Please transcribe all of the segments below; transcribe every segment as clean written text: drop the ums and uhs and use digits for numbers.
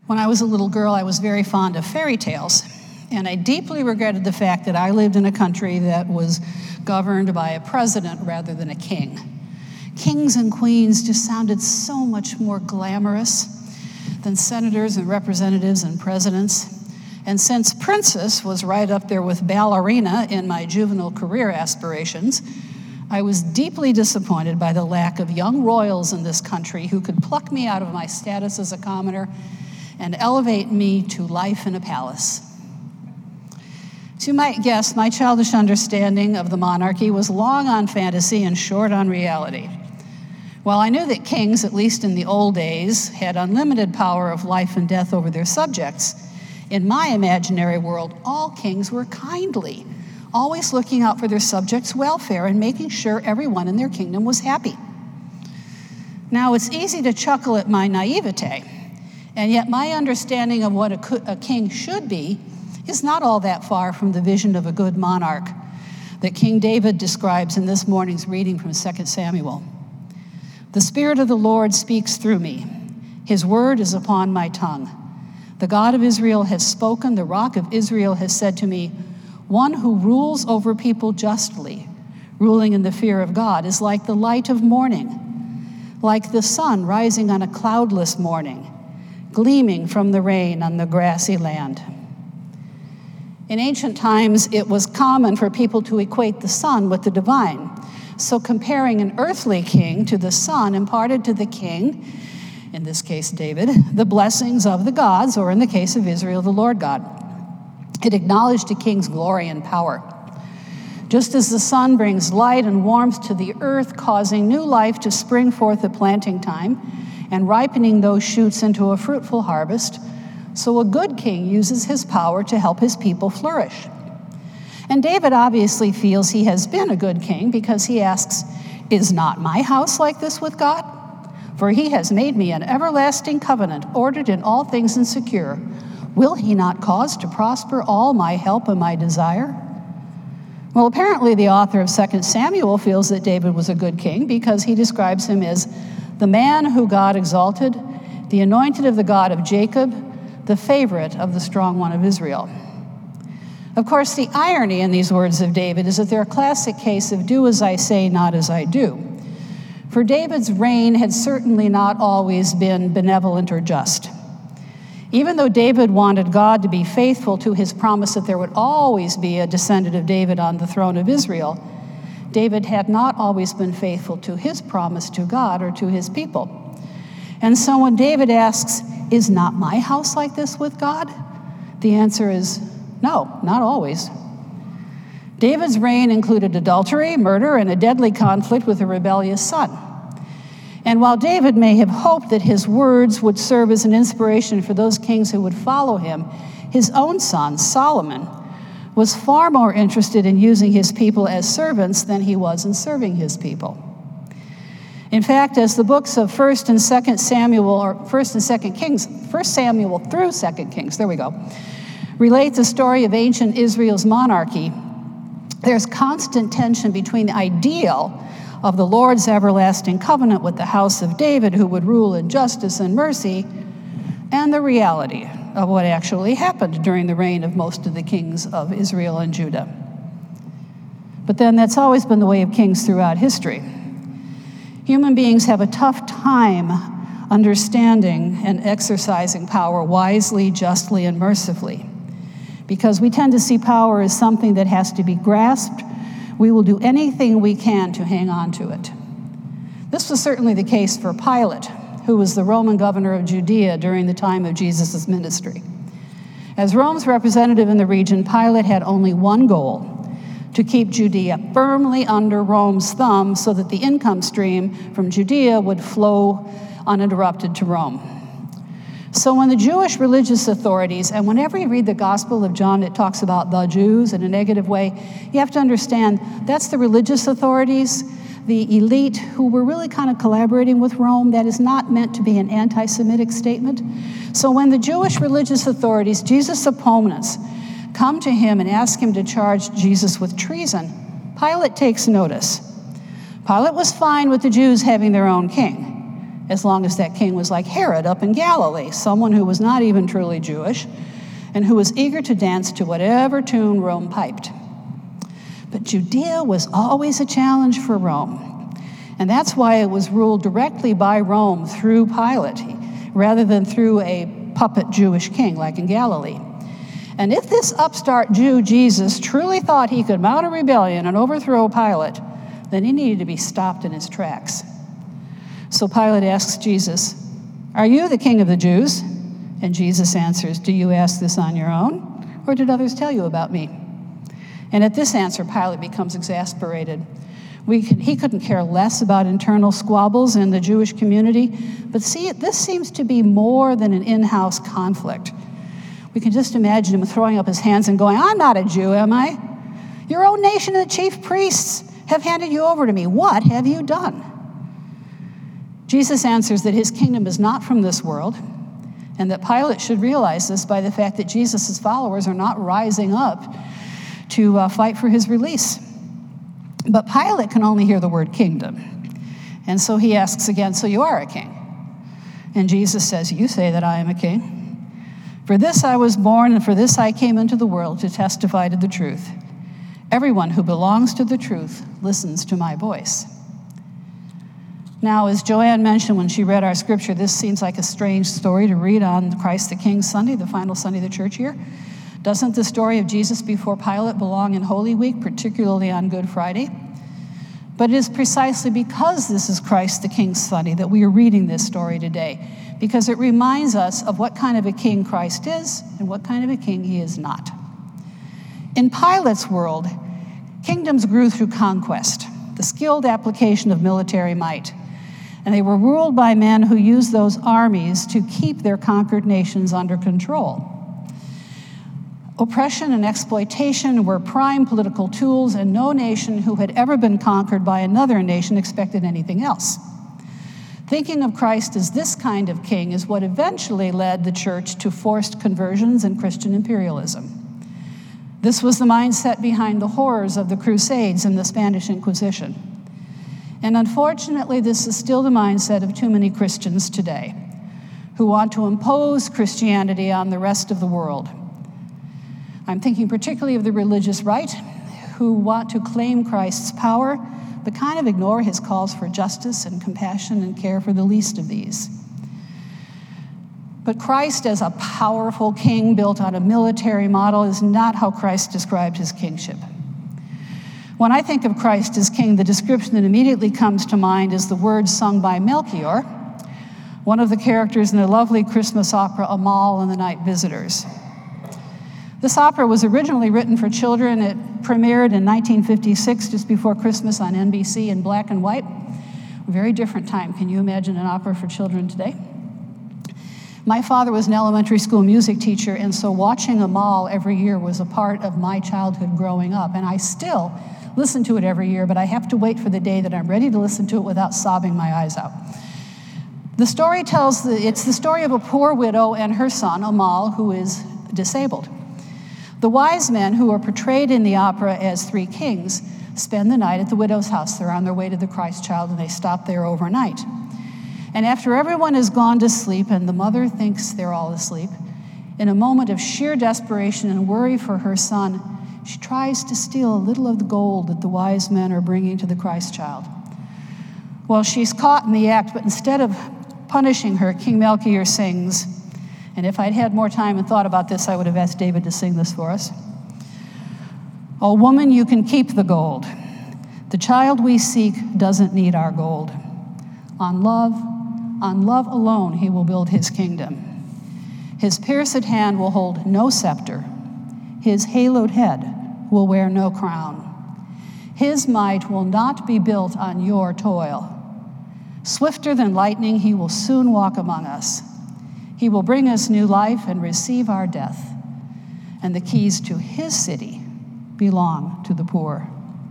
When I was a little girl, I was very fond of fairy tales, and I deeply regretted the fact that I lived in a country that was governed by a president rather than a king. Kings and queens just sounded so much more glamorous than senators and representatives and presidents. And since princess was right up there with ballerina in my juvenile career aspirations, I was deeply disappointed by the lack of young royals in this country who could pluck me out of my status as a commoner and elevate me to life in a palace. As you might guess, my childish understanding of the monarchy was long on fantasy and short on reality. While I knew that kings, at least in the old days, had unlimited power of life and death over their subjects, in my imaginary world, all kings were kindly, always looking out for their subjects' welfare and making sure everyone in their kingdom was happy. Now, it's easy to chuckle at my naivete, and yet my understanding of what a king should be is not all that far from the vision of a good monarch that King David describes in this morning's reading from 2 Samuel. The Spirit of the Lord speaks through me. His word is upon my tongue. The God of Israel has spoken. The Rock of Israel has said to me, one who rules over people justly, ruling in the fear of God, is like the light of morning, like the sun rising on a cloudless morning, gleaming from the rain on the grassy land. In ancient times, it was common for people to equate the sun with the divine. So comparing an earthly king to the sun imparted to the king, in this case David, the blessings of the gods, or in the case of Israel, the Lord God. It acknowledged a king's glory and power. Just as the sun brings light and warmth to the earth, causing new life to spring forth at planting time, and ripening those shoots into a fruitful harvest, so a good king uses his power to help his people flourish. And David obviously feels he has been a good king because he asks, is not my house like this with God? For he has made me an everlasting covenant, ordered in all things and secure. Will he not cause to prosper all my help and my desire? Well, apparently the author of 2 Samuel feels that David was a good king because he describes him as the man who God exalted, the anointed of the God of Jacob, the favorite of the strong one of Israel. Of course, the irony in these words of David is that they're a classic case of do as I say, not as I do. For David's reign had certainly not always been benevolent or just. Even though David wanted God to be faithful to his promise that there would always be a descendant of David on the throne of Israel, David had not always been faithful to his promise to God or to his people. And so when David asks, is not my house like this with God? The answer is no, not always. David's reign included adultery, murder, and a deadly conflict with a rebellious son. And while David may have hoped that his words would serve as an inspiration for those kings who would follow him, his own son, Solomon, was far more interested in using his people as servants than he was in serving his people. In fact, as the books of 1st and 2nd Samuel, or 1st and 2nd Kings, 1st Samuel through 2nd Kings, there we go, relate the story of ancient Israel's monarchy, there's constant tension between the ideal of the Lord's everlasting covenant with the house of David, who would rule in justice and mercy, and the reality of what actually happened during the reign of most of the kings of Israel and Judah. But then that's always been the way of kings throughout history. Human beings have a tough time understanding and exercising power wisely, justly, and mercifully, because we tend to see power as something that has to be grasped. We will do anything we can to hang on to it. This was certainly the case for Pilate, who was the Roman governor of Judea during the time of Jesus' ministry. As Rome's representative in the region, Pilate had only one goal: to keep Judea firmly under Rome's thumb so that the income stream from Judea would flow uninterrupted to Rome. So when the Jewish religious authorities, and whenever you read the Gospel of John, it talks about the Jews in a negative way, you have to understand that's the religious authorities, the elite, who were really kind of collaborating with Rome. That is not meant to be an anti-Semitic statement. So when the Jewish religious authorities, Jesus' opponents, come to him and ask him to charge Jesus with treason, Pilate takes notice. Pilate was fine with the Jews having their own king. as long as that king was like Herod up in Galilee, someone who was not even truly Jewish and who was eager to dance to whatever tune Rome piped. But Judea was always a challenge for Rome, and that's why it was ruled directly by Rome through Pilate, rather than through a puppet Jewish king like in Galilee. And if this upstart Jew, Jesus, truly thought he could mount a rebellion and overthrow Pilate, then he needed to be stopped in his tracks. So Pilate asks Jesus, "Are you the king of the Jews?" And Jesus answers, "Do you ask this on your own, or did others tell you about me?" And at this answer, Pilate becomes exasperated. He couldn't care less about internal squabbles in the Jewish community, but see, this seems to be more than an in-house conflict. We can just imagine him throwing up his hands and going, "I'm not a Jew, am I? Your own nation and the chief priests have handed you over to me. What have you done?" Jesus answers that his kingdom is not from this world, and that Pilate should realize this by the fact that Jesus' followers are not rising up to fight for his release. But Pilate can only hear the word kingdom. And so he asks again, "So you are a king?" And Jesus says, "You say that I am a king. For this I was born, and for this I came into the world, to testify to the truth. Everyone who belongs to the truth listens to my voice." Now, as Joanne mentioned when she read our scripture, this seems like a strange story to read on Christ the King Sunday, the final Sunday of the church year. Doesn't the story of Jesus before Pilate belong in Holy Week, particularly on Good Friday? But it is precisely because this is Christ the King Sunday that we are reading this story today, because it reminds us of what kind of a king Christ is and what kind of a king he is not. In Pilate's world, kingdoms grew through conquest, the skilled application of military might, and they were ruled by men who used those armies to keep their conquered nations under control. Oppression and exploitation were prime political tools, and no nation who had ever been conquered by another nation expected anything else. Thinking of Christ as this kind of king is what eventually led the church to forced conversions and Christian imperialism. This was the mindset behind the horrors of the Crusades and the Spanish Inquisition. And unfortunately, this is still the mindset of too many Christians today, who want to impose Christianity on the rest of the world. I'm thinking particularly of the religious right, who want to claim Christ's power, but kind of ignore his calls for justice and compassion and care for the least of these. But Christ as a powerful king built on a military model is not how Christ described his kingship. When I think of Christ as king, the description that immediately comes to mind is the words sung by Melchior, one of the characters in the lovely Christmas opera Amal and the Night Visitors. This opera was originally written for children. It premiered in 1956, just before Christmas on NBC in black and white. A very different time. Can you imagine an opera for children today? My father was an elementary school music teacher, and so watching Amal every year was a part of my childhood growing up. And I still listen to it every year, but I have to wait for the day that I'm ready to listen to it without sobbing my eyes out. The story it's the story of a poor widow and her son, Amal, who is disabled. The wise men, who are portrayed in the opera as three kings, spend the night at the widow's house. They're on their way to the Christ child, and they stop there overnight. And after everyone has gone to sleep, and the mother thinks they're all asleep, in a moment of sheer desperation and worry for her son, she tries to steal a little of the gold that the wise men are bringing to the Christ child. Well, she's caught in the act, but instead of punishing her, King Melchior sings, and if I'd had more time and thought about this, I would have asked David to sing this for us. "Oh, woman, you can keep the gold. The child we seek doesn't need our gold. On love alone he will build his kingdom. His pierced hand will hold no scepter. His haloed head will wear no crown. His might will not be built on your toil. Swifter than lightning, he will soon walk among us. He will bring us new life and receive our death. And the keys to his city belong to the poor."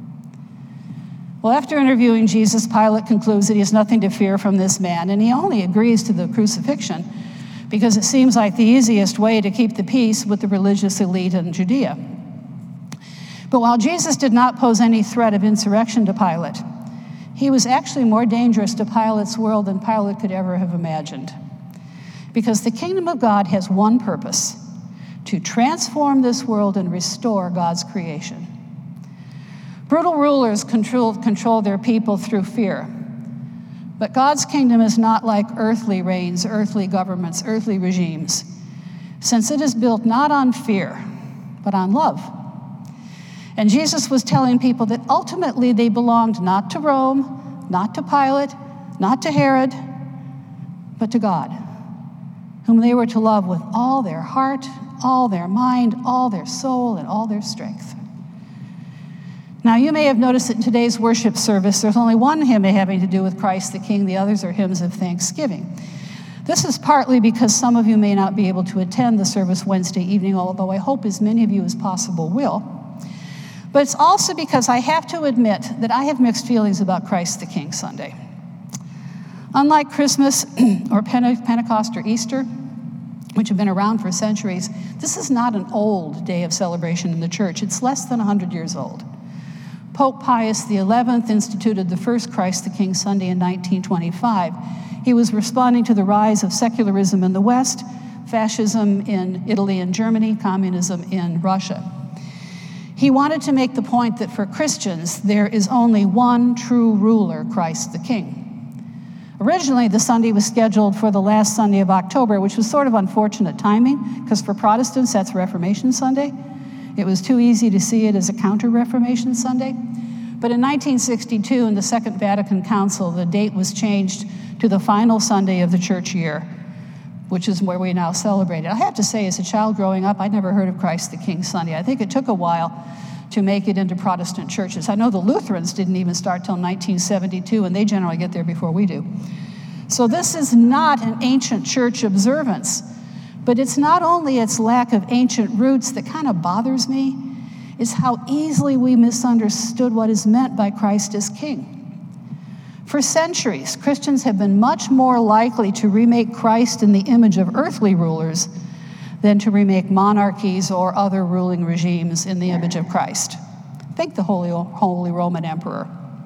Well, after interviewing Jesus, Pilate concludes that he has nothing to fear from this man, and he only agrees to the crucifixion because it seems like the easiest way to keep the peace with the religious elite in Judea. But while Jesus did not pose any threat of insurrection to Pilate, He was actually more dangerous to Pilate's world than Pilate could ever have imagined. Because the kingdom of God has one purpose: to transform this world and restore God's creation. Brutal rulers control their people through fear. But God's kingdom is not like earthly reigns, earthly governments, earthly regimes, since it is built not on fear, but on love. And Jesus was telling people that ultimately they belonged not to Rome, not to Pilate, not to Herod, but to God, whom they were to love with all their heart, all their mind, all their soul, and all their strength. Now, you may have noticed that in today's worship service, there's only one hymn having to do with Christ the King. The others are hymns of thanksgiving. This is partly because some of you may not be able to attend the service Wednesday evening, although I hope as many of you as possible will. But it's also because I have to admit that I have mixed feelings about Christ the King Sunday. Unlike Christmas or Pentecost or Easter, which have been around for centuries, this is not an old day of celebration in the church. It's less than 100 years old. Pope Pius XI instituted the first Christ the King Sunday in 1925. He was responding to the rise of secularism in the West, fascism in Italy and Germany, communism in Russia. He wanted to make the point that for Christians, there is only one true ruler, Christ the King. Originally, the Sunday was scheduled for the last Sunday of October, which was sort of unfortunate timing, because for Protestants, that's Reformation Sunday. It was too easy to see it as a counter-Reformation Sunday. But in 1962, in the Second Vatican Council, the date was changed to the final Sunday of the church year, which is where we now celebrate it. I have to say, as a child growing up, I never heard of Christ the King Sunday. I think it took a while to make it into Protestant churches. I know the Lutherans didn't even start till 1972, and they generally get there before we do. So this is not an ancient church observance. But it's not only its lack of ancient roots that kind of bothers me, it's how easily we misunderstood what is meant by Christ as King. For centuries, Christians have been much more likely to remake Christ in the image of earthly rulers than to remake monarchies or other ruling regimes in the image of Christ. Think the Holy Roman Emperor.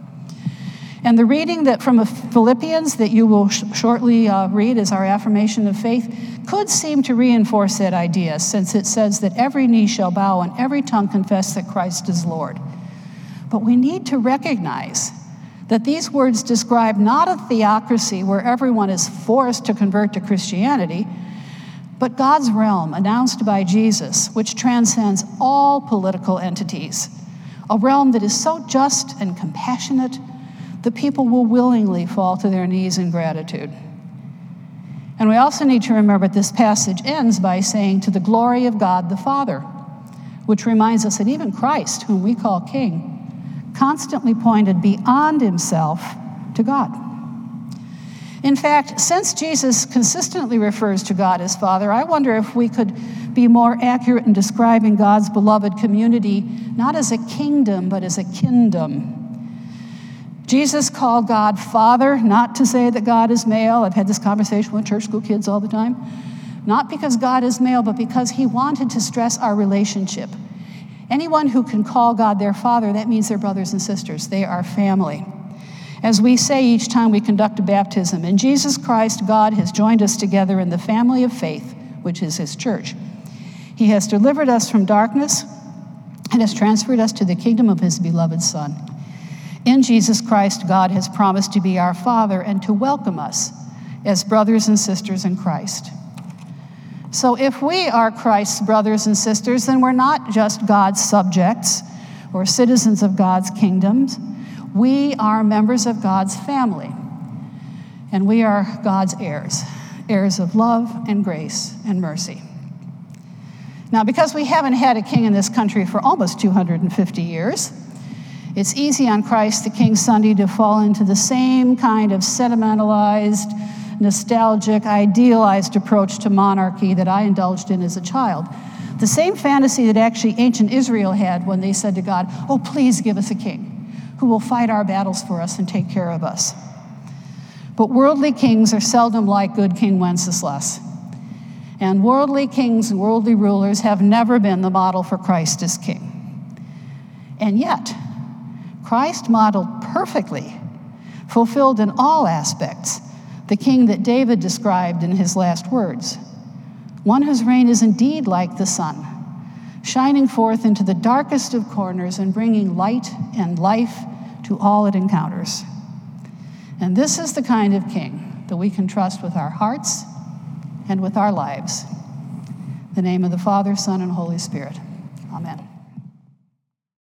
And the reading that from Philippians that you will shortly read as our affirmation of faith could seem to reinforce that idea, since it says that every knee shall bow and every tongue confess that Christ is Lord. But we need to recognize that these words describe not a theocracy where everyone is forced to convert to Christianity, but God's realm announced by Jesus, which transcends all political entities, a realm that is so just and compassionate the people will willingly fall to their knees in gratitude. And we also need to remember this passage ends by saying, to the glory of God the Father, which reminds us that even Christ, whom we call King, constantly pointed beyond himself to God. In fact, since Jesus consistently refers to God as Father, I wonder if we could be more accurate in describing God's beloved community, not as a kingdom, but as a kindom. Jesus called God Father, not to say that God is male. I've had this conversation with church school kids all the time. Not because God is male, but because he wanted to stress our relationship. Anyone who can call God their Father, that means they're brothers and sisters. They are family. As we say each time we conduct a baptism, in Jesus Christ, God has joined us together in the family of faith, which is his church. He has delivered us from darkness and has transferred us to the kingdom of his beloved Son. In Jesus Christ, God has promised to be our Father and to welcome us as brothers and sisters in Christ. So if we are Christ's brothers and sisters, then we're not just God's subjects or citizens of God's kingdoms. We are members of God's family, and we are God's heirs, heirs of love and grace and mercy. Now, because we haven't had a king in this country for almost 250 years, it's easy on Christ the King Sunday to fall into the same kind of sentimentalized, nostalgic, idealized approach to monarchy that I indulged in as a child. The same fantasy that actually ancient Israel had when they said to God, "Oh, please give us a king who will fight our battles for us and take care of us." But worldly kings are seldom like good King Wenceslas. And worldly kings and worldly rulers have never been the model for Christ as king. And yet, Christ modeled perfectly fulfilled in all aspects, the king that David described in his last words. One whose reign is indeed like the sun, shining forth into the darkest of corners and bringing light and life to all it encounters. And this is the kind of king that we can trust with our hearts and with our lives. In the name of the Father, Son, and Holy Spirit. Amen.